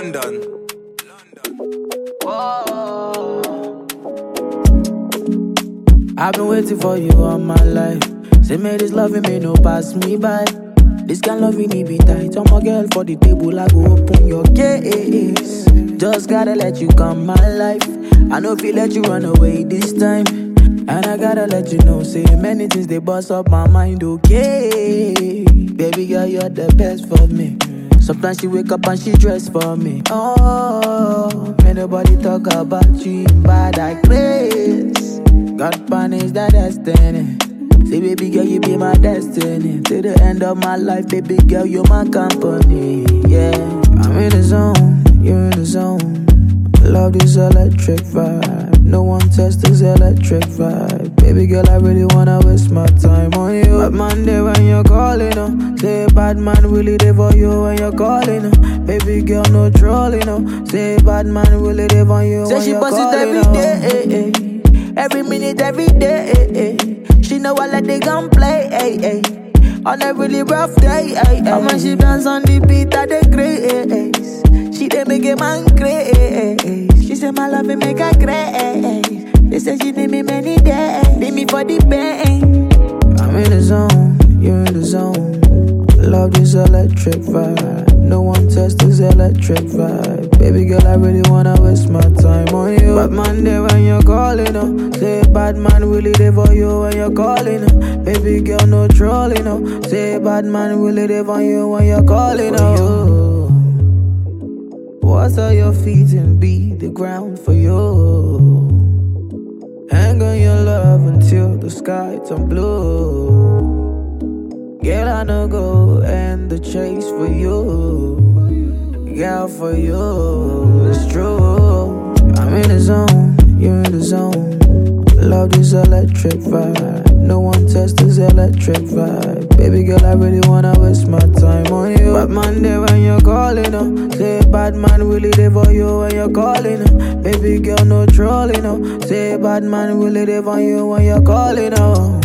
London. I've been waiting for you all my life. Say me this loving me no pass me by. This kind loving me be tight. I'm a girl for the table, I go open your case. Just gotta let you come my life. I know if you let you run away this time. And I gotta let you know, say many things they bust up my mind, okay. Baby girl, you're the best for me. Sometimes she wake up and she dress for me. Oh, may nobody talk about you in bad like grace. God punish that destiny. Say baby girl, you be my destiny. Till the end of my life, baby girl, you're my company. Yeah, I'm in the zone, you're in the zone. Love this electric vibe. No one tests this electric vibe. Baby girl, I really wanna waste my time on you. Bad man there when you're calling, say bad man really there for you when you're calling, Baby girl, no trolling, say bad man really there for you when you're calling. Say she bust it every day, every minute, every day. She know I let they gun play, on a really rough day, and when she dance on the beat, I dey grace. She dey make a man crazy. She say my love make her crazy. They say she need me many days. Need me for the pain. I'm in the zone, you're in the zone. Love this electric vibe. No one tests this electric vibe. Baby girl, I really wanna waste my time on you. Bad man there when you're calling, say bad man really there for you when you're calling, Baby girl, no trolling, say bad man really there for you when you're calling, What's all your feet and beat the ground for you. Hang on your love until the sky turn blue. Girl, I no go end the chase for you. Girl, for you, it's true. I'm in the zone, you're in the zone. Love this electric vibe. No one tests this electric vibe. Baby girl, I really wanna waste my time on you. Bad man there when you're calling, say bad man really there for you when you're calling, Baby girl, no trolling, say bad man really there for you when you're calling,